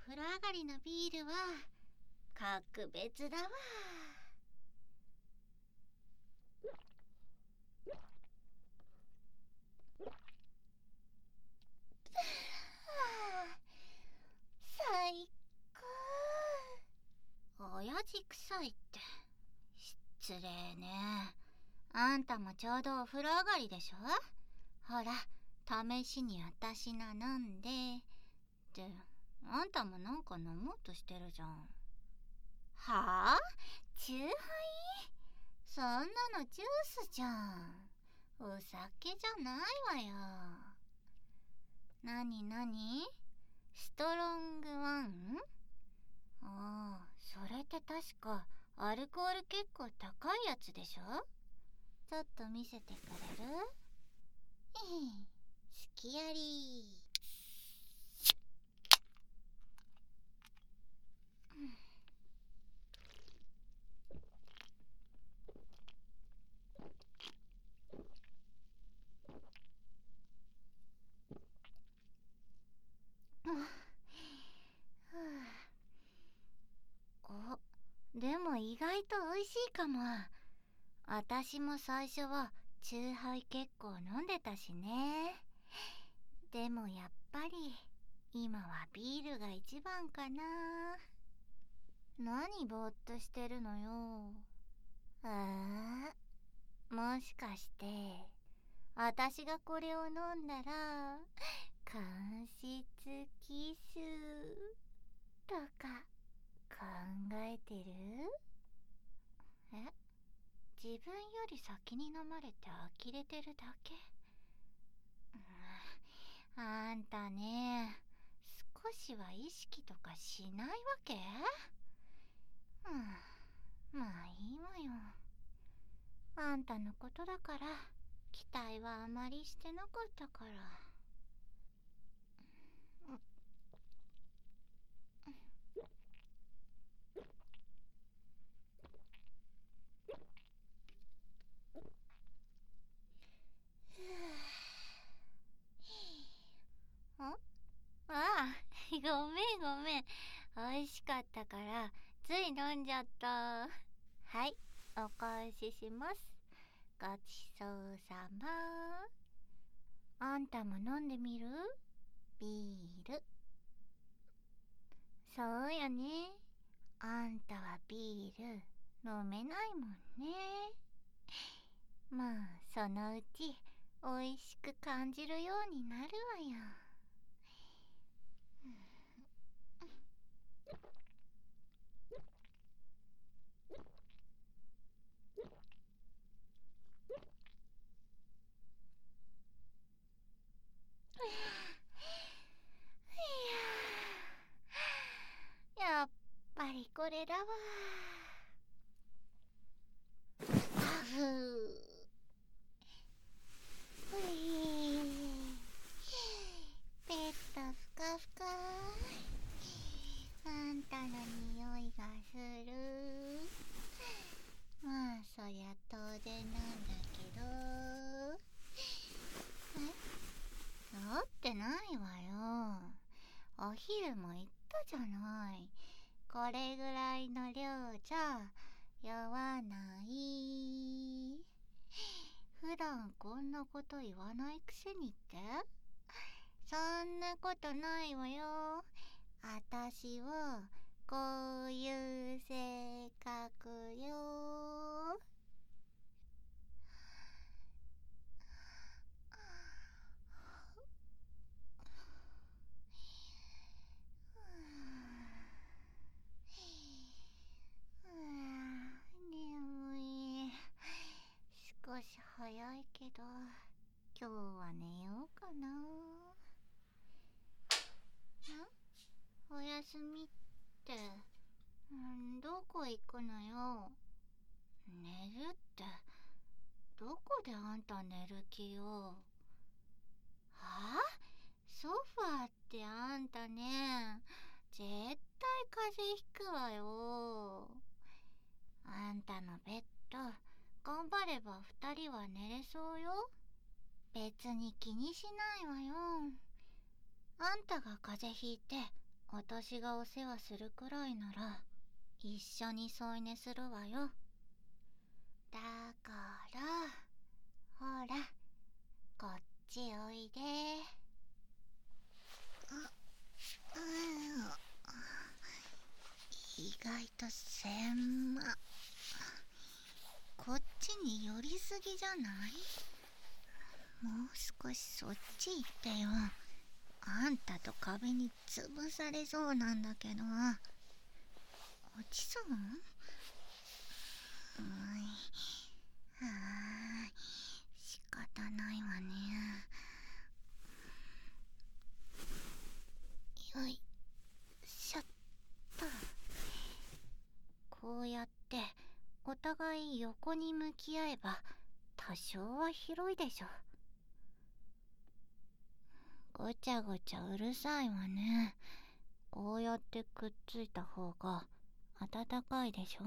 風呂上がりのビールは格別だわ。最高。親父臭いって失礼ね。あんたもちょうどお風呂上がりでしょ。ほら、試しに私の飲んで。ってあんたもなんか飲もうとしてるじゃん。はあ？チューハイ？そんなのジュースじゃん。お酒じゃないわよ。なになに？ストロングワン？ああ、それって確かアルコール結構高いやつでしょ。ちょっと見せてくれる？すきやり。お、でも意外と美味しいかも。私も最初はチューハイ結構飲んでたしね。でもやっぱり今はビールが一番かな。何ぼーっとしてるのよ。もしかして私がこれを飲んだら間接キスとか考えてる？自分より先に飲まれて呆れてるだけ。あんたね、少しは意識とかしないわけ？まあいいわよ。あんたのことだから期待はあまりしてなかったから。ああ、ごめんごめん。美味しかったからつい飲んじゃった。はい、お返しします。ごちそうさま。あんたも飲んでみる？ビール。そうよね。あんたはビール飲めないもんね。まあそのうち美味しく感じるようになるわよ。やっぱりこれだわ。ペットふかふか。あんたの匂いがする。まあそりゃ当然なんだけど。なってないわよ。お昼も言ったじゃない。これぐらいの量じゃ酔わない。普段こんなこと言わないくせにって？そんなことないわよ。あたしはこういう性格よ。眠い。少し早いけど今日は寝ようかな。おやすみって、どこ行くのよ。寝るって、どこであんた寝る気よ。はあ？ソファーってあんたね、絶対風邪ひくわよ。あんたのベッド、頑張れば2人は寝れそうよ。別に気にしないわよ。あんたが風邪ひいて私がお世話するくらいなら一緒に添い寝するわよ。だからほら、こっちおいで。意外と狭。こっちに寄りすぎじゃない？もう少しそっち行ってよ。あんたと壁に潰されそうなんだけど。落ちそう？仕方ないわね。よいしょっと。こうやってお互い横に向き合えば多少は広いでしょ。ごちゃごちゃうるさいわね。こうやってくっついた方が暖かいでしょ。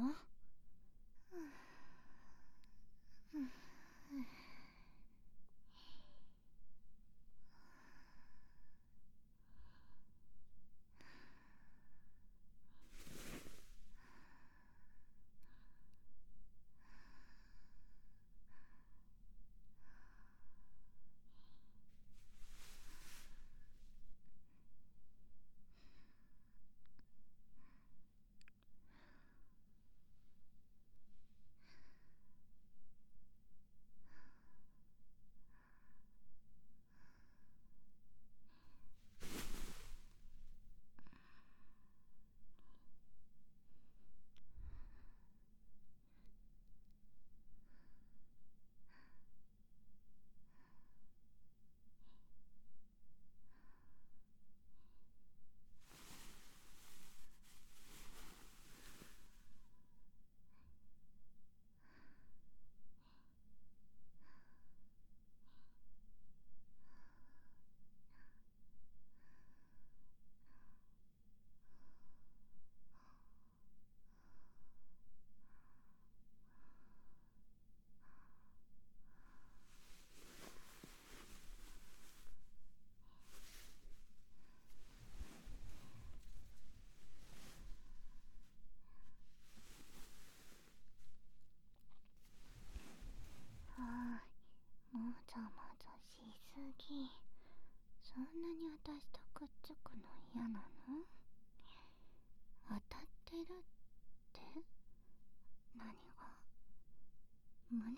もぞもぞしすぎ。そんなに私とくっつくの嫌なの？当たってるって何が？胸？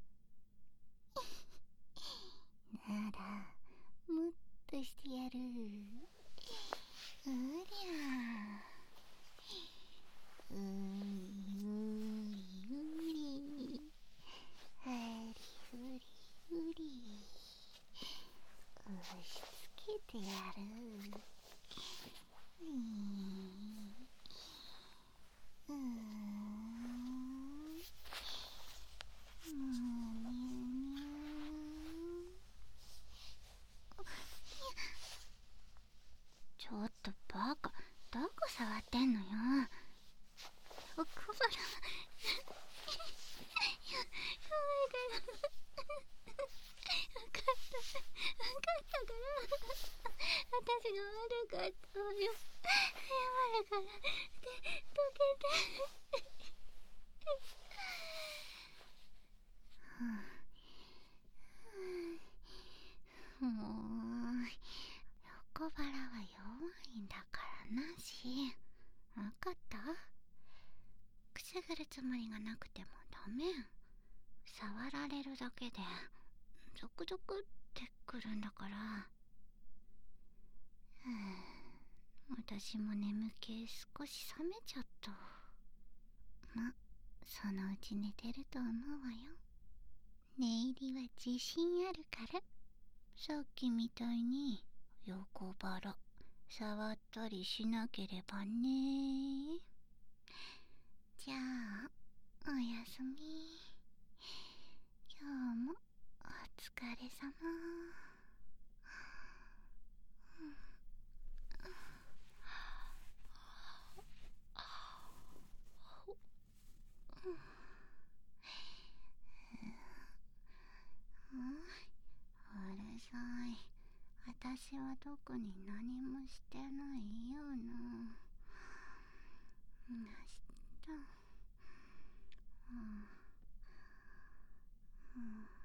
ならムッとしてやる。うりゃ。うりうり。はりふりふり。押し付けてやる。ちょっとバカ、どこ触ってんのよ。小腹やばいから。分かったから私が悪かったわよ。謝るからどけて。もう横腹は弱いんだからなし。分かった？くすぐるつもりがなくてもダメ。触られるだけでゾクゾクってくるんだから。私も眠気少し冷めちゃった。ま、そのうち寝てると思うわよ。寝入りは自信あるから。さっきみたいに横腹触ったりしなければね。じゃあおやすみ。今日もお疲れ様。うるさい。 私は特に何もしてないよな。明日、うん、